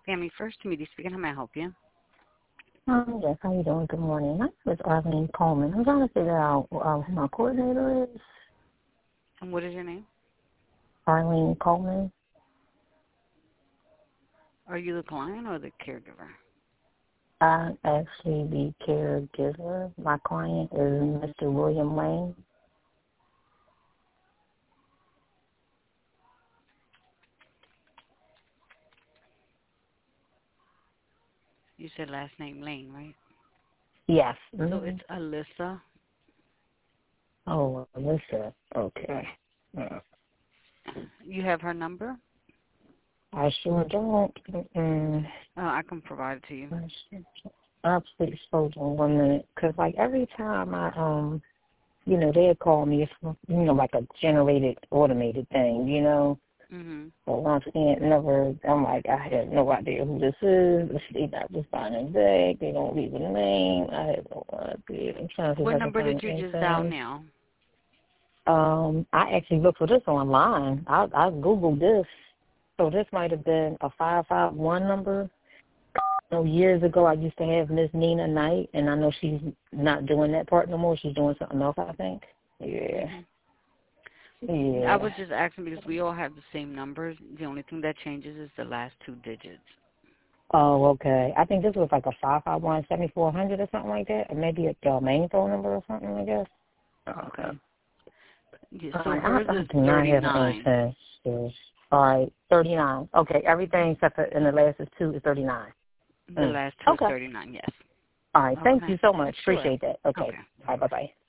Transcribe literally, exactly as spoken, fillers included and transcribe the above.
Family First, Tamiti speaking. How may I help you? Um, yes, how you doing? Good morning. My name is Arlene Coleman. I'm trying to figure out uh, who my coordinator is. And what is your name? Arlene Coleman. Are you the client or the caregiver? I'm actually the caregiver. My client is Mister William Lane. You said last name Lane, right? Yes. So Mm-hmm. it's Alyssa. Oh, Alyssa. Okay. Uh, You have her number? I sure don't. Mm-mm. Uh, I can provide it to you. I'll please hold on one minute, because like every time I um, you know, they call me, it's, you know, like a generated, automated thing, you know. Mhm. But once again, never, I'm like, I have no idea who this is. They not responding back. They don't leave a name. I have no idea. I'm trying to see if What I can number find did you just dial anything. now? Um, I actually looked for this online. I, I Googled this. So this might have been a five five one number. So years ago, I used to have Miss Nina Knight, and I know she's not doing that part no more. She's doing something else, I think. Yeah. Mhm. Yeah. I was just asking because we all have the same numbers. The only thing that changes is the last two digits. Oh, okay. I think this was like a five five one seventy four hundred or something like that, or maybe it's your main phone number or something, I guess. Okay. Okay. Yeah, All so right. hers I, I is do not have thirty-nine. anything. So, all right, thirty-nine. Okay, everything except for in the last is two is thirty-nine. The Mm. last two is Okay. thirty-nine, yes. All right. Thank Okay. you so much. Sure. Appreciate that. Okay. Okay. All right. Bye-bye.